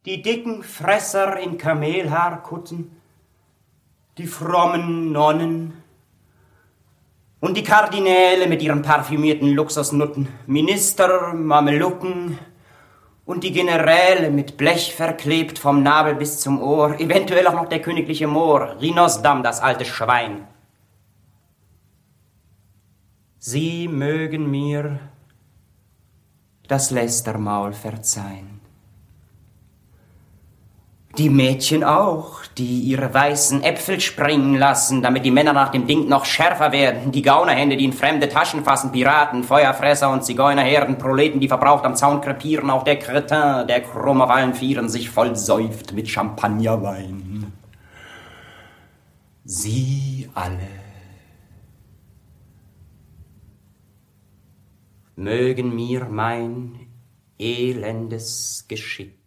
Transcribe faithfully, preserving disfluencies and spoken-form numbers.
Die dicken Fresser in Kamelhaarkutten, die frommen Nonnen und die Kardinäle mit ihren parfümierten Luxusnutten, Minister, Mamelucken und die Generäle mit Blech verklebt vom Nabel bis zum Ohr, eventuell auch noch der königliche Moor, Rinosdam, das alte Schwein. Sie mögen mir das Lästermaul verzeihen. Die Mädchen auch, die ihre weißen Äpfel springen lassen, damit die Männer nach dem Ding noch schärfer werden. Die Gaunerhände, die in fremde Taschen fassen, Piraten, Feuerfresser und Zigeunerherden, Proleten, die verbraucht am Zaun krepieren. Auch der Kretin, der krumm auf allen Vieren sich voll säuft mit Champagnerwein. Sie alle mögen mir mein elendes Geschick